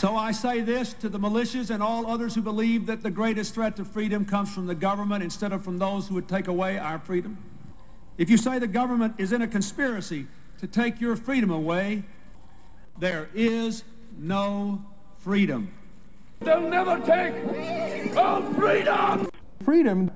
So I say this to the militias and all others who believe that the greatest threat to freedom comes from the government instead of from those who would take away our freedom. If you say the government is in a conspiracy to take your freedom away, there is no freedom. They'll never take our freedom! Freedom.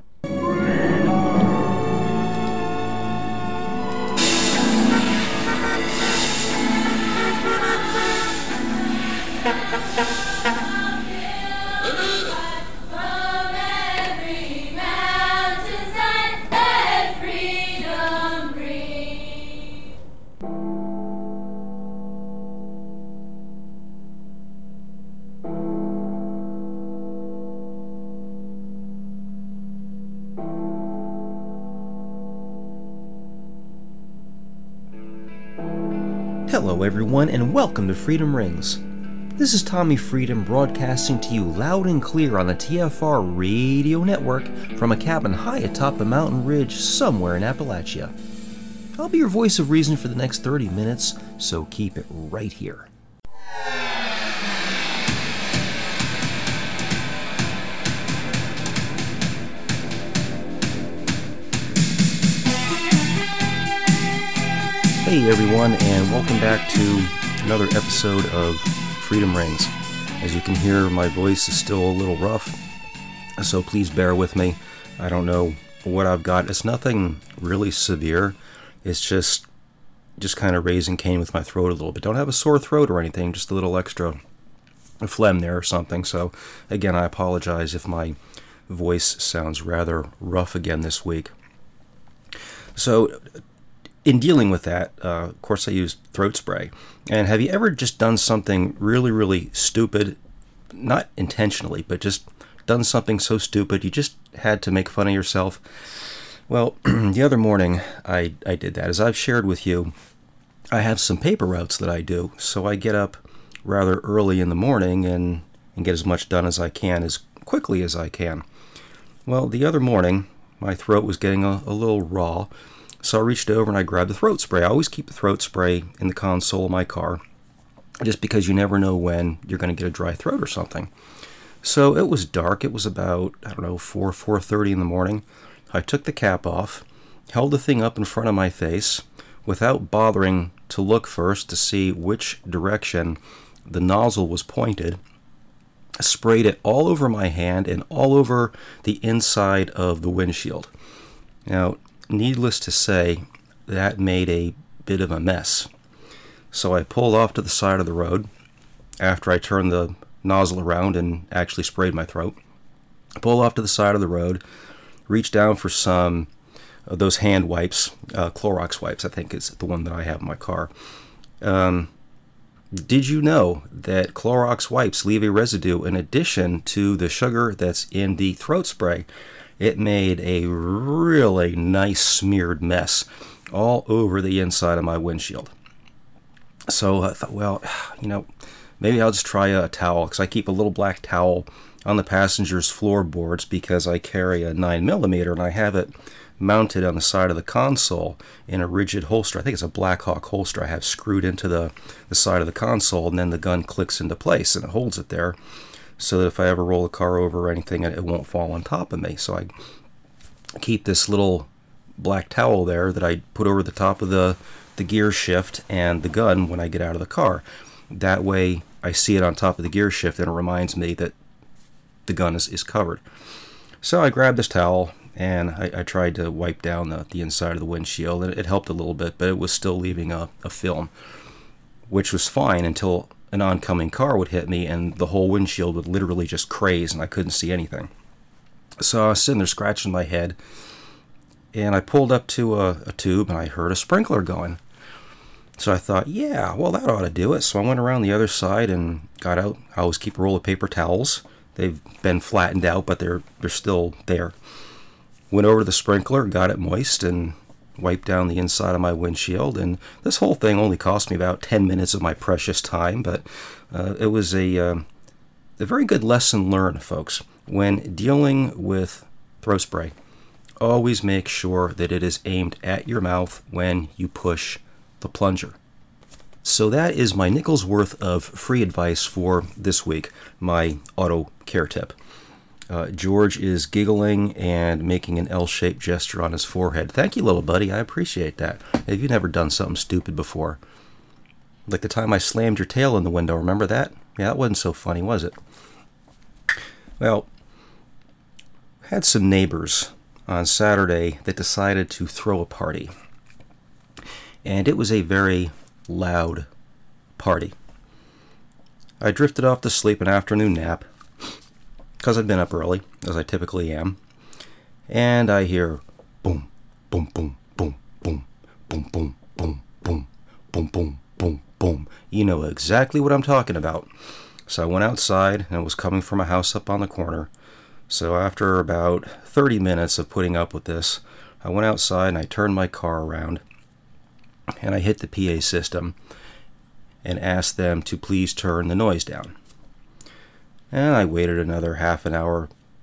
Hello everyone and welcome to Freedom Rings. This is Tommy Freedom broadcasting to you loud and clear on the TFR radio network from a cabin high atop the mountain ridge somewhere in Appalachia. I'll be your voice of reason for the next 30 minutes, so keep it right here. Hey everyone, and welcome back to another episode of Freedom Rings. As you can hear, my voice is still a little rough, so please bear with me. I don't know what I've got. It's nothing really severe. It's just kind of raising Cain with my throat a little bit. Don't have a sore throat or anything, just a little extra phlegm there or something. So again, I apologize if my voice sounds rather rough again this week. So in dealing with that, of course, I use throat spray. And have you ever just done something really, really stupid? Not intentionally, but just done something so stupid you just had to make fun of yourself? Well, the other morning, I did that. As I've shared with you, I have some paper routes that I do. So I get up rather early in the morning and get as much done as I can, as quickly as I can. Well, the other morning, my throat was getting a little raw. So I reached over and I grabbed the throat spray. I always keep the throat spray in the console of my car, just because you never know when you're going to get a dry throat or something. So it was dark. It was about, 4:30 in the morning. I took the cap off, held the thing up in front of my face, without bothering to look first to see which direction the nozzle was pointed, sprayed it all over my hand and all over the inside of the windshield. Now, needless to say, that made a bit of a mess. So I pulled off to the side of the road after I turned the nozzle around and actually sprayed my throat. I pulled off to the side of the road, reached down for some of those hand wipes, Clorox wipes, I think is the one that I have in my car. Did you know that Clorox wipes leave a residue in addition to the sugar that's in the throat spray? It made a really nice smeared mess all over the inside of my windshield. So I thought, well, maybe I'll just try a towel, because I keep a little black towel on the passenger's floorboards because I carry a 9mm and I have it mounted on the side of the console in a rigid holster. I think it's a Blackhawk holster I have screwed into the side of the console, and then the gun clicks into place and it holds it there, so that if I ever roll the car over or anything, it won't fall on top of me. So I keep this little black towel there that I put over the top of the gear shift and the gun when I get out of the car. That way I see it on top of the gear shift and it reminds me that the gun is covered. So I grabbed this towel and I tried to wipe down the inside of the windshield, and it helped a little bit, but it was still leaving a film, which was fine until an oncoming car would hit me and the whole windshield would literally just craze and I couldn't see anything. So I was sitting there scratching my head, and I pulled up to a tube and I heard a sprinkler going. So I thought, yeah, well, that ought to do it. So I went around the other side and got out. I always keep a roll of paper towels. They've been flattened out, but they're still there. Went over to the sprinkler, got it moist, and wiped down the inside of my windshield. And this whole thing only cost me about 10 minutes of my precious time, but it was a very good lesson learned, folks. When dealing with throat spray, always make sure that it is aimed at your mouth when you push the plunger. So that is my nickel's worth of free advice for this week, my auto care tip. George is giggling and making an L-shaped gesture on his forehead. Thank you, little buddy. I appreciate that. Have you never done something stupid before? Like the time I slammed your tail in the window, remember that? Yeah, that wasn't so funny, was it? Well, had some neighbors on Saturday that decided to throw a party. And it was a very loud party. I drifted off to sleep an afternoon nap, because I'd been up early, as I typically am, and I hear boom, boom, boom, boom, boom, boom, boom, boom, boom, boom, boom, boom, boom. You know exactly what I'm talking about. So I went outside, and it was coming from a house up on the corner. So after about 30 minutes of putting up with this, I went outside and I turned my car around, and I hit the PA system and asked them to please turn the noise down. And I waited another half an hour,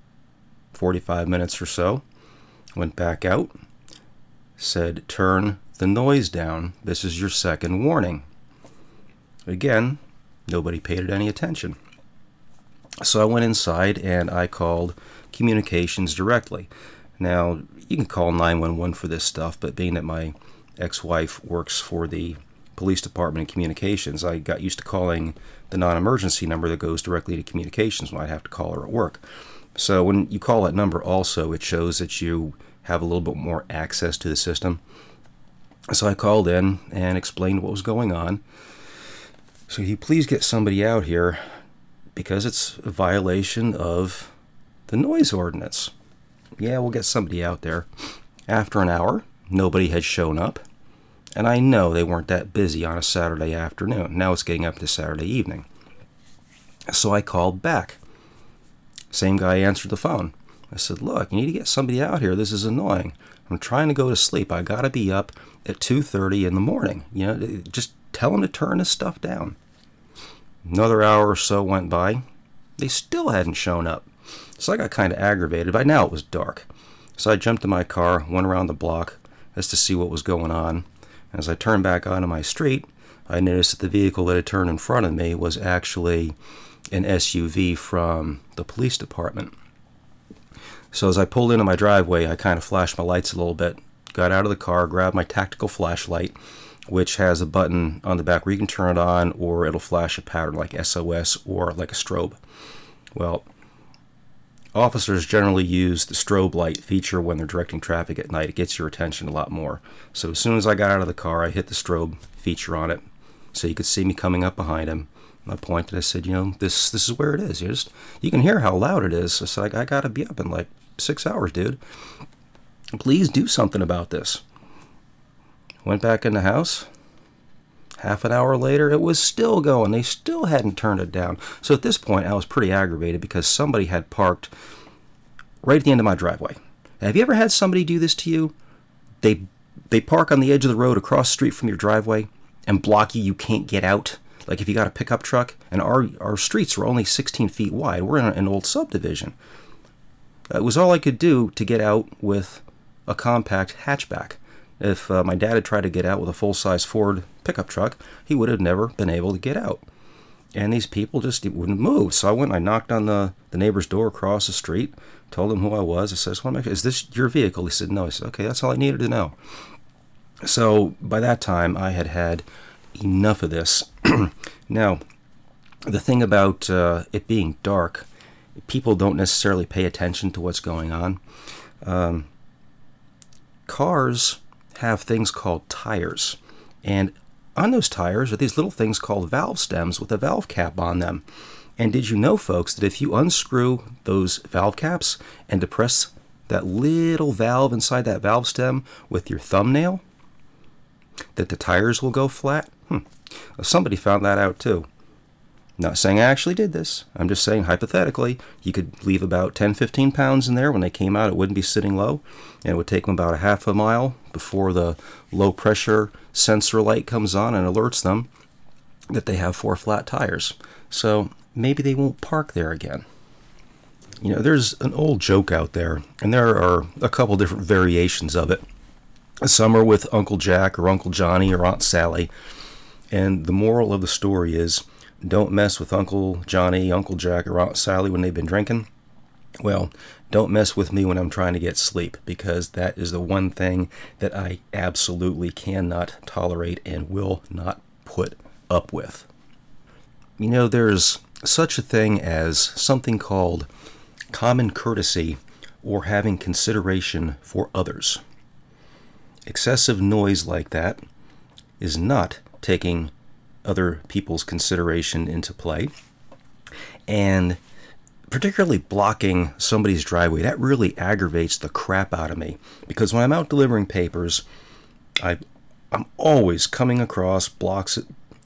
45 minutes or so, went back out, said, turn the noise down. This is your second warning. Again, nobody paid it any attention. So I went inside and I called communications directly. Now, you can call 911 for this stuff, but being that my ex-wife works for the police department in communications, I got used to calling the non-emergency number that goes directly to communications when I'd have to call her at work. So when you call that number also, it shows that you have a little bit more access to the system. So I called in and explained what was going on. So you please get somebody out here because it's a violation of the noise ordinance. Yeah, we'll get somebody out there. After an hour, nobody had shown up. And I know they weren't that busy on a Saturday afternoon. Now it's getting up to Saturday evening. So I called back. Same guy answered the phone. I said, look, you need to get somebody out here. This is annoying. I'm trying to go to sleep. I got to be up at 2:30 in the morning. You know, just tell them to turn this stuff down. Another hour or so went by. They still hadn't shown up. So I got kind of aggravated. By now it was dark. So I jumped in my car, went around the block as to see what was going on. As I turned back onto my street, I noticed that the vehicle that had turned in front of me was actually an SUV from the police department. So as I pulled into my driveway, I kind of flashed my lights a little bit, got out of the car, grabbed my tactical flashlight, which has a button on the back where you can turn it on or it'll flash a pattern like SOS or like a strobe. Well, officers generally use the strobe light feature when they're directing traffic at night. It gets your attention a lot more. So as soon as I got out of the car, I hit the strobe feature on it so you could see me coming up behind him. And I pointed, I said, you know, this is where it is. You can hear how loud it is. So it's like, I got to be up in like 6 hours, dude. Please do something about this. Went back in the house. Half an hour later, it was still going. They still hadn't turned it down. So at this point, I was pretty aggravated because somebody had parked right at the end of my driveway. Have you ever had somebody do this to you? They park on the edge of the road across the street from your driveway and block you. You can't get out. Like if you got a pickup truck, and our streets were only 16 feet wide. We're in an old subdivision. It was all I could do to get out with a compact hatchback. If my dad had tried to get out with a full-size Ford pickup truck, he would have never been able to get out. And these people just wouldn't move. So I went and I knocked on the neighbor's door across the street, told him who I was. I said, is this your vehicle? He said, no. I said, okay, that's all I needed to know. So by that time, I had had enough of this. Now, the thing about it being dark, people don't necessarily pay attention to what's going on. Cars have things called tires, and on those tires are these little things called valve stems with a valve cap on them. And did you know, folks, that if you unscrew those valve caps and depress that little valve inside that valve stem with your thumbnail, that the tires will go flat? Well, somebody found that out too. Not saying I actually did this. I'm just saying hypothetically, you could leave about 10-15 pounds in there. When they came out, it wouldn't be sitting low. And it would take them about a half a mile before the low pressure sensor light comes on and alerts them that they have 4 flat tires. So maybe they won't park there again. You know, there's an old joke out there, and there are a couple different variations of it. Some are with Uncle Jack or Uncle Johnny or Aunt Sally. And the moral of the story is, don't mess with Uncle Johnny, Uncle Jack, or Aunt Sally when they've been drinking. Well, don't mess with me when I'm trying to get sleep, because that is the one thing that I absolutely cannot tolerate and will not put up with. You know, there's such a thing as something called common courtesy or having consideration for others. Excessive noise like that is not taking other people's consideration into play, and particularly blocking somebody's driveway. That really aggravates the crap out of me, because when I'm out delivering papers, I'm always coming across boxes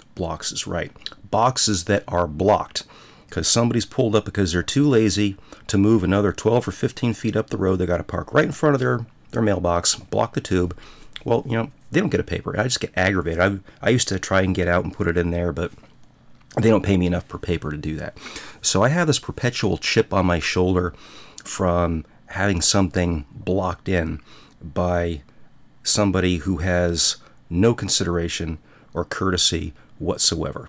that are blocked because somebody's pulled up because they're too lazy to move another 12 or 15 feet up the road. They got to park right in front of their mailbox, block the tube. Well, you know, they don't get a paper. I just get aggravated. I used to try and get out and put it in there, but they don't pay me enough per paper to do that. So I have this perpetual chip on my shoulder from having something blocked in by somebody who has no consideration or courtesy whatsoever.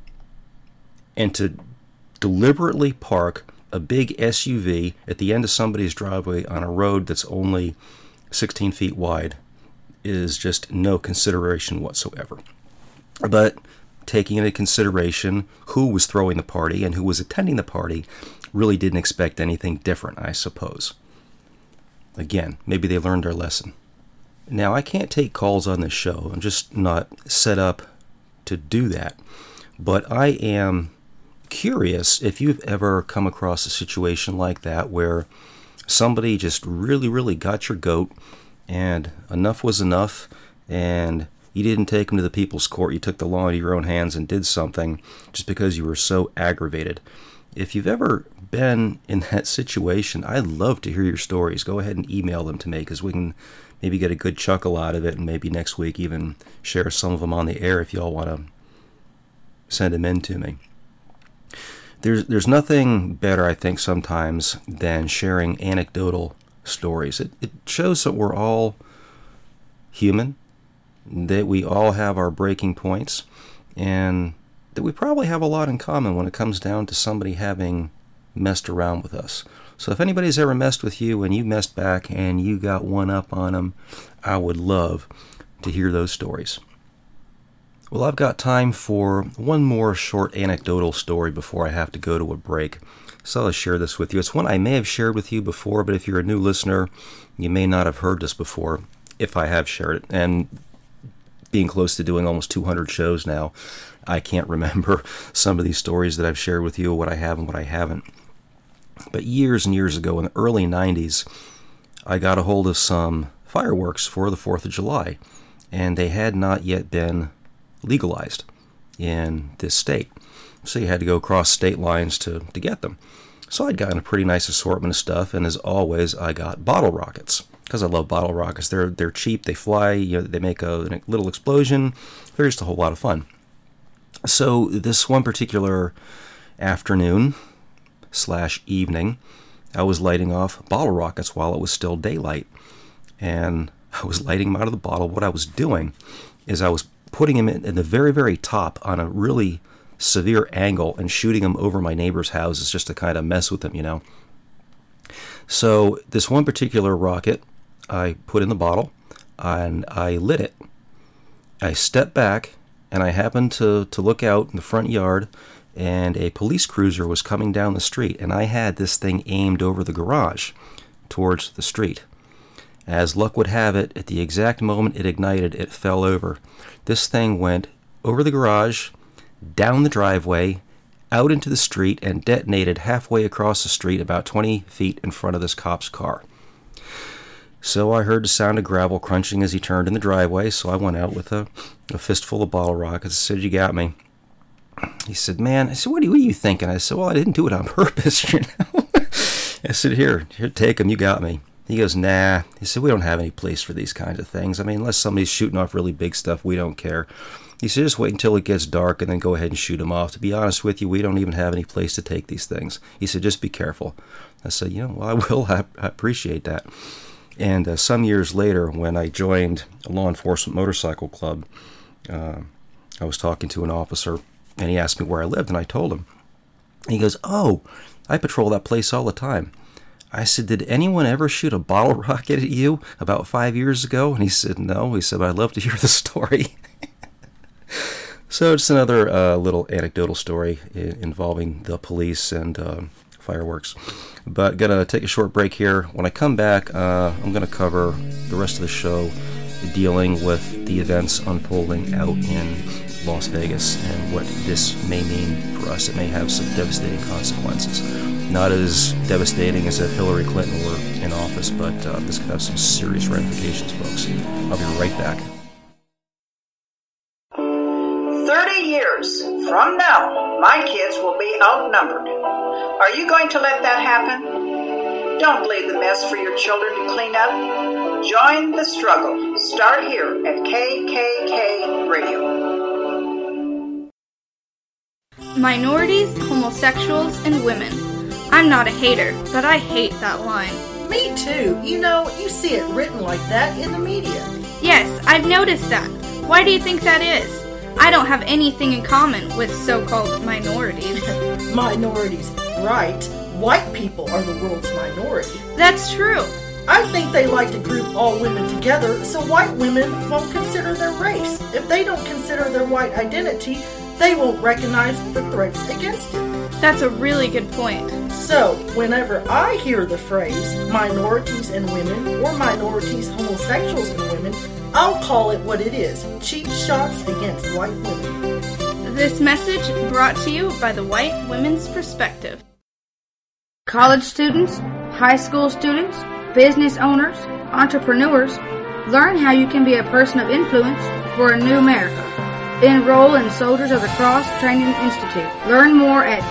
And to deliberately park a big SUV at the end of somebody's driveway on a road that's only 16 feet wide is just no consideration whatsoever. But taking into consideration who was throwing the party and who was attending the party, really didn't expect anything different, I suppose. Again, maybe they learned their lesson. Now, I can't take calls on this show. I'm just not set up to do that. But I am curious if you've ever come across a situation like that where somebody just really, really got your goat and enough was enough, and you didn't take them to the people's court. You took the law into your own hands and did something just because you were so aggravated. If you've ever been in that situation, I'd love to hear your stories. Go ahead and email them to me, because we can maybe get a good chuckle out of it, and maybe next week even share some of them on the air if y'all want to send them in to me. There's nothing better, I think, sometimes than sharing anecdotal stories. It shows that we're all human, that we all have our breaking points, and that we probably have a lot in common when it comes down to somebody having messed around with us. So if anybody's ever messed with you and you messed back and you got one up on them, I would love to hear those stories. Well, I've got time for one more short anecdotal story before I have to go to a break. So I'll share this with you. It's one I may have shared with you before, but if you're a new listener, you may not have heard this before, if I have shared it. And being close to doing almost 200 shows now, I can't remember some of these stories that I've shared with you, what I have and what I haven't. But years and years ago, in the early 90s, I got a hold of some fireworks for the 4th of July, and they had not yet been legalized in this state. So you had to go across state lines to get them. So I'd gotten a pretty nice assortment of stuff, and as always, I got bottle rockets, because I love bottle rockets. They're cheap, they fly, they make a little explosion. They're just a whole lot of fun. So this one particular afternoon / evening, I was lighting off bottle rockets while it was still daylight. And I was lighting them out of the bottle. What I was doing is I was putting them in the very, very top on a really severe angle and shooting them over my neighbor's houses just to kind of mess with them, So this one particular rocket, I put in the bottle and I lit it. I stepped back and I happened to look out in the front yard, and a police cruiser was coming down the street, and I had this thing aimed over the garage towards the street. As luck would have it, at the exact moment it ignited, it fell over. This thing went over the garage, down the driveway, out into the street, and detonated halfway across the street, about 20 feet in front of this cop's car. So I heard the sound of gravel crunching as he turned in the driveway, so I went out with a fistful of bottle rockets. I said, "You got me." He said, "Man," I said, what are you thinking? I said, "Well, I didn't do it on purpose, I said, here, take them, you got me." He goes, "Nah." He said, "We don't have any place for these kinds of things. I mean, unless somebody's shooting off really big stuff, we don't care." He said, "Just wait until it gets dark and then go ahead and shoot them off. To be honest with you, we don't even have any place to take these things." He said, "Just be careful." I said, "Well, I will. I appreciate that." And some years later, when I joined a law enforcement motorcycle club, I was talking to an officer, and he asked me where I lived, and I told him. And he goes, "Oh, I patrol that place all the time." I said, "Did anyone ever shoot a bottle rocket at you about 5 years ago?" And he said, "No." He said, "But I'd love to hear the story." So it's another little anecdotal story involving the police and fireworks. But gonna take a short break here. When I come back, I'm gonna cover the rest of the show dealing with the events unfolding out in Las Vegas and what this may mean for us. It may have some devastating consequences. Not as devastating as if Hillary Clinton were in office, but this could have some serious ramifications, folks. I'll be right back. 30 years from now, my kids will be outnumbered. Are you going to let that happen? Don't leave the mess for your children to clean up. Join the struggle. Start here at KKK Radio. Minorities, homosexuals, and women. I'm not a hater, but I hate that line. Me too. You know, you see it written like that in the media. Yes, I've noticed that. Why do you think that is? I don't have anything in common with so-called minorities. Minorities, right? White people are the world's minority. That's true. I think they like to group all women together so white women won't consider their race. If they don't consider their white identity, they won't recognize the threats against it. That's a really good point. So, whenever I hear the phrase minorities and women or minorities, homosexuals and women, I'll call it what it is, cheap shots against white women. This message brought to you by the White Women's Perspective. College students, high school students, business owners, entrepreneurs, learn how you can be a person of influence for a new America. Enroll in Soldiers of the Cross Training Institute. Learn more at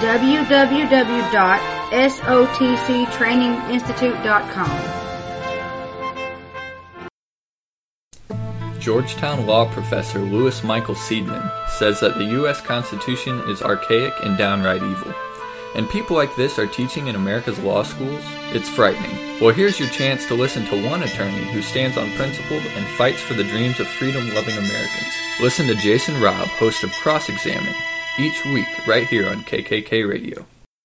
www.sotctraininginstitute.com. Georgetown law professor Louis Michael Seidman says that the U.S. Constitution is archaic and downright evil. And people like this are teaching in America's law schools? It's frightening. Well, here's your chance to listen to one attorney who stands on principle and fights for the dreams of freedom-loving Americans. Listen to Jason Robb, host of Cross-Examine, each week right here on KKK Radio.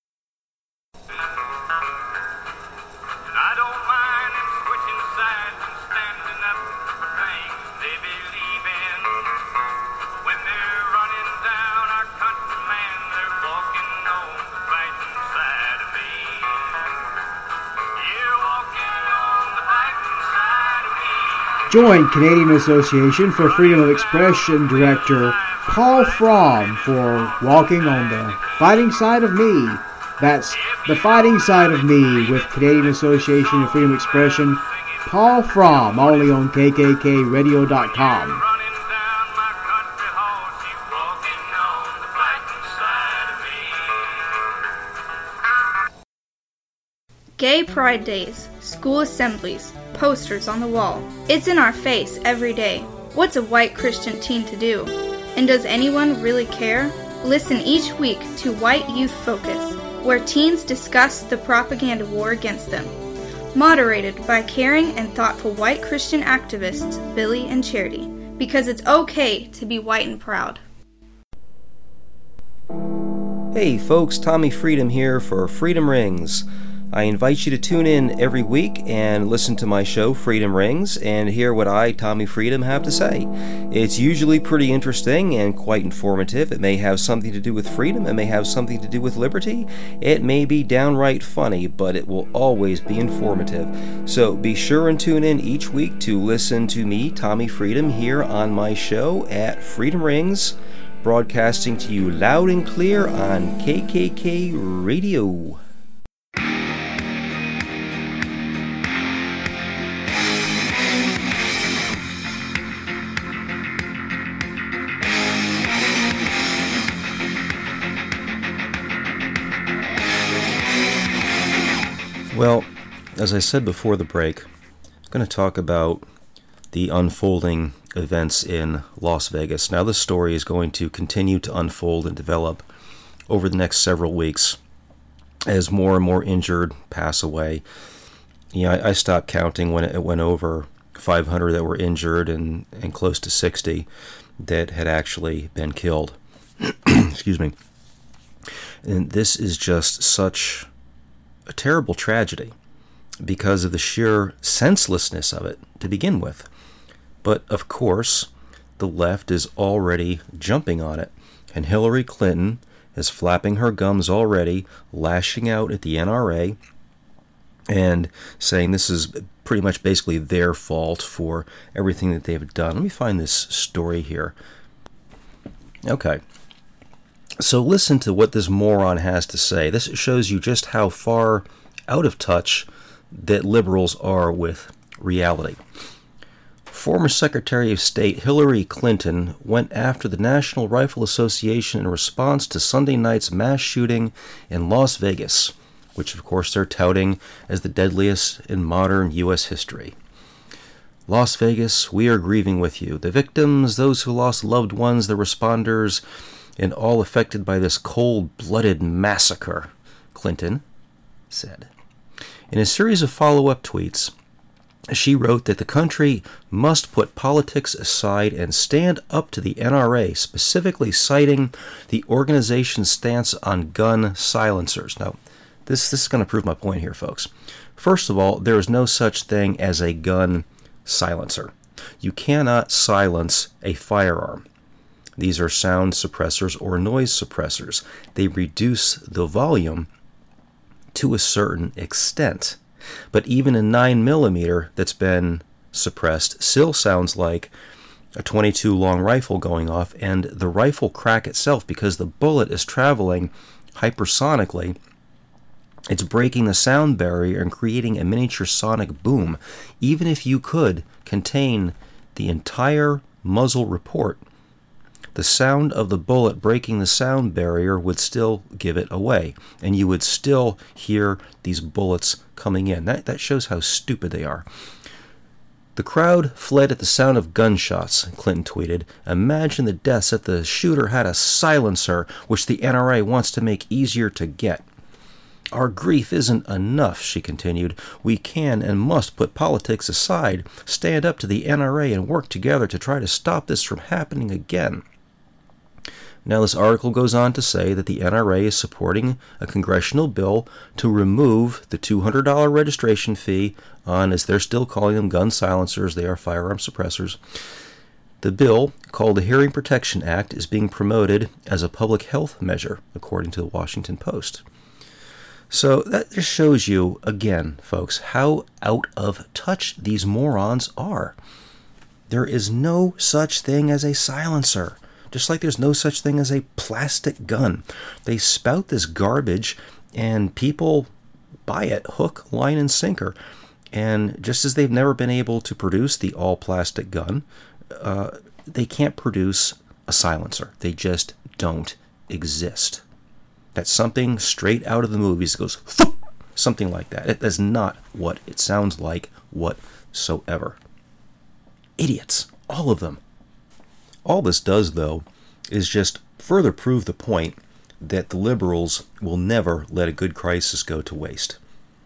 Join Canadian Association for Freedom of Expression Director Paul Fromm for Walking on the Fighting Side of Me. That's The Fighting Side of Me with Canadian Association of Freedom of Expression, Paul Fromm, only on KKKRadio.com. Gay Pride Days, school assemblies, posters on the wall. It's in our face every day. What's a white Christian teen to do? And does anyone really care? Listen each week to White Youth Focus, where teens discuss the propaganda war against them. Moderated by caring and thoughtful white Christian activists Billy and Charity, because it's okay to be white and proud. Hey folks, Tommy Freedom here for Freedom Rings. I invite you to tune in every week and listen to my show, Freedom Rings, and hear what I, Tommy Freedom, have to say. It's usually pretty interesting and quite informative. It may have something to do with freedom. It may have something to do with liberty. It may be downright funny, but it will always be informative. So be sure and tune in each week to listen to me, Tommy Freedom, here on my show at Freedom Rings, broadcasting to you loud and clear on KKK Radio. Well, as I said before the break, I'm going to talk about the unfolding events in Las Vegas. Now, this story is going to continue to unfold and develop over the next several weeks as more and more injured pass away. You know, I stopped counting when it went over 500 that were injured and close to 60. that had actually been killed. Excuse me. And this is just such a terrible tragedy because of the sheer senselessness of it to begin with. But of course, the left is already jumping on it, and Hillary Clinton is flapping her gums already, lashing out at the NRA and saying this is pretty much basically their fault for everything that they've done. Let me find this story here. Okay. So listen to what this moron has to say. This shows you just how far out of touch that liberals are with reality. Former Secretary of State Hillary Clinton went after the National Rifle Association in response to Sunday night's mass shooting in Las Vegas, which of course they're touting as the deadliest in modern U.S. history. Las Vegas, we are grieving with you. The victims, those who lost loved ones, the responders, and all affected by this cold-blooded massacre, Clinton said. In a series of follow-up tweets, she wrote that the country must put politics aside and stand up to the NRA, specifically citing the organization's stance on gun silencers. Now, this is going to prove my point here, folks. First of all, there is no such thing as a gun silencer. You cannot silence a firearm. These are sound suppressors or noise suppressors. They reduce the volume to a certain extent. But even a 9mm that's been suppressed still sounds like a .22 long rifle going off, and the rifle crack itself, because the bullet is traveling hypersonically, it's breaking the sound barrier and creating a miniature sonic boom. Even if you could contain the entire muzzle report, the sound of the bullet breaking the sound barrier would still give it away, and you would still hear these bullets coming in. That shows how stupid they are. The crowd fled at the sound of gunshots, Clinton tweeted. Imagine the deaths if the shooter had a silencer, which the NRA wants to make easier to get. Our grief isn't enough, she continued. We can and must put politics aside, stand up to the NRA, and work together to try to stop this from happening again. Now, this article goes on to say that the NRA is supporting a congressional bill to remove the $200 registration fee on, as they're still calling them, gun silencers. They are firearm suppressors. The bill, called the Hearing Protection Act, is being promoted as a public health measure, according to the Washington Post. So that just shows you, again, folks, how out of touch these morons are. There is no such thing as a silencer. Just like there's no such thing as a plastic gun. They spout this garbage and people buy it hook, line, and sinker. And just as they've never been able to produce the all-plastic gun, they can't produce a silencer. They just don't exist. That's something straight out of the movies. It goes, something like that. It is not what it sounds like whatsoever. Idiots. All of them. All this does, though, is just further prove the point that the liberals will never let a good crisis go to waste.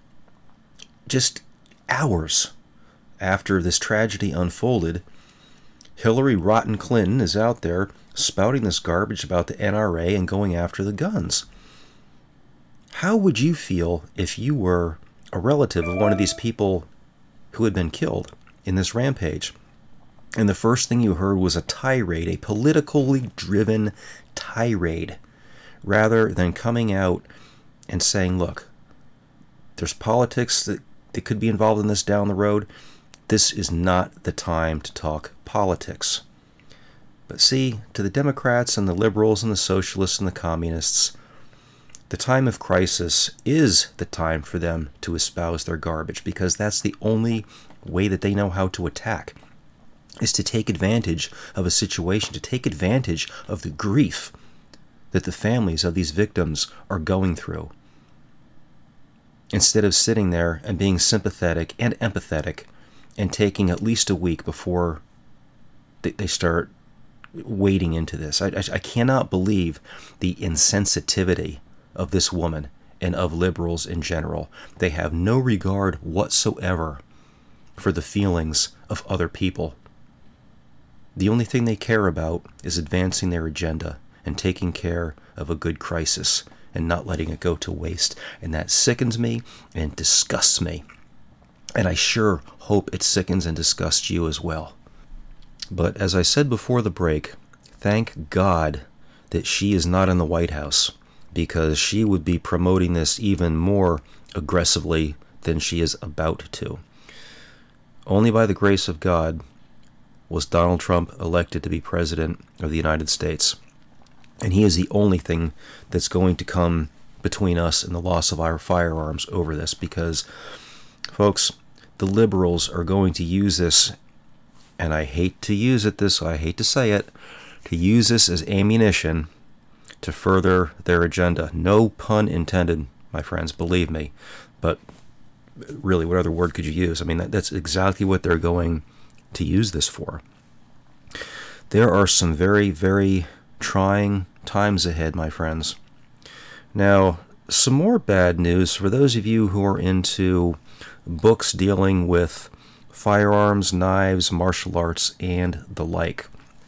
Just hours after this tragedy unfolded, Hillary Rotten Clinton is out there spouting this garbage about the NRA and going after the guns. How would you feel if you were a relative of one of these people who had been killed in this rampage? And the first thing you heard was a tirade, a politically driven tirade, rather than coming out and saying, look, there's politics that could be involved in this down the road. This is not the time to talk politics. But see, to the Democrats and the liberals and the socialists and the communists, the time of crisis is the time for them to espouse their garbage, because that's the only way that they know how to attack, is to take advantage of a situation, to take advantage of the grief that the families of these victims are going through, instead of sitting there and being sympathetic and empathetic and taking at least a week before they start wading into this. I cannot believe the insensitivity of this woman and of liberals in general. They have no regard whatsoever for the feelings of other people. The only thing they care about is advancing their agenda and taking care of a good crisis and not letting it go to waste. And that sickens me and disgusts me. And I sure hope it sickens and disgusts you as well. But as I said before the break, thank God that she is not in the White House, because she would be promoting this even more aggressively than she is about to. Only by the grace of God was Donald Trump elected to be president of the United States. And he is the only thing that's going to come between us and the loss of our firearms over this, because, folks, the liberals are going to use this, and I hate to use it I hate to say it, to use this as ammunition to further their agenda. No pun intended, my friends, believe me. But really, what other word could you use? I mean, that's exactly what they're going to use this for. There are some very, very trying times ahead, my friends. Now, some more bad news for those of you who are into books dealing with firearms, knives, martial arts, and the like.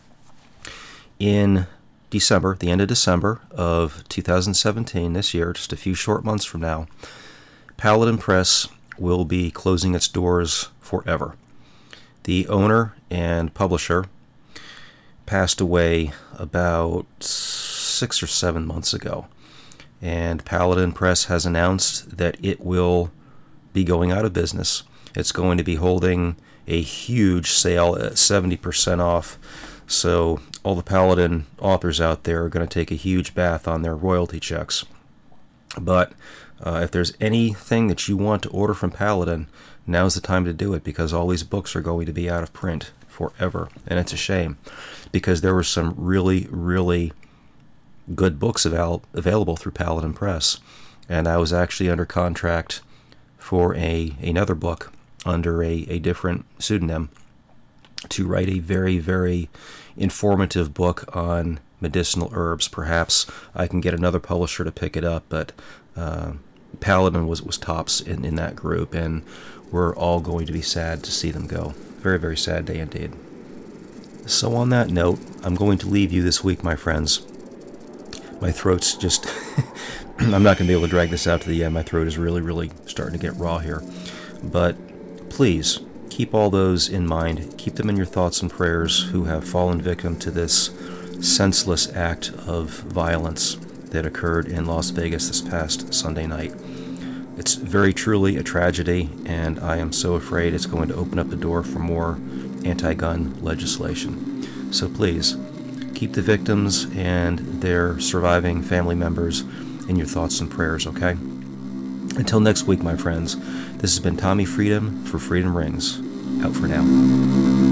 In December, the end of December of 2017, this year, just a few short months from now, Paladin Press will be closing its doors forever. The owner and publisher passed away about 6 or 7 months ago, and Paladin Press has announced that it will be going out of business. It's going to be holding a huge sale at 70% off, so all the Paladin authors out there are going to take a huge bath on their royalty checks. But if there's anything that you want to order from Paladin, now's the time to do it, because all these books are going to be out of print forever. And it's a shame, because there were some really, really good books available through Paladin Press. And I was actually under contract for another book under a different pseudonym to write a very, very informative book on medicinal herbs. Perhaps I can get another publisher to pick it up, but Paladin was tops in that group, and we're all going to be sad to see them go. Very, very sad day indeed. So on that note, I'm going to leave you this week, my friends. My throat's just... I'm not going to be able to drag this out to the end. My throat is really, really starting to get raw here. But please, keep all those in mind. Keep them in your thoughts and prayers who have fallen victim to this senseless act of violence that occurred in Las Vegas this past Sunday night. It's very truly a tragedy, and I am so afraid it's going to open up the door for more anti-gun legislation. So please, keep the victims and their surviving family members in your thoughts and prayers, okay? Until next week, my friends, this has been Tommy Freedom for Freedom Rings. Out for now.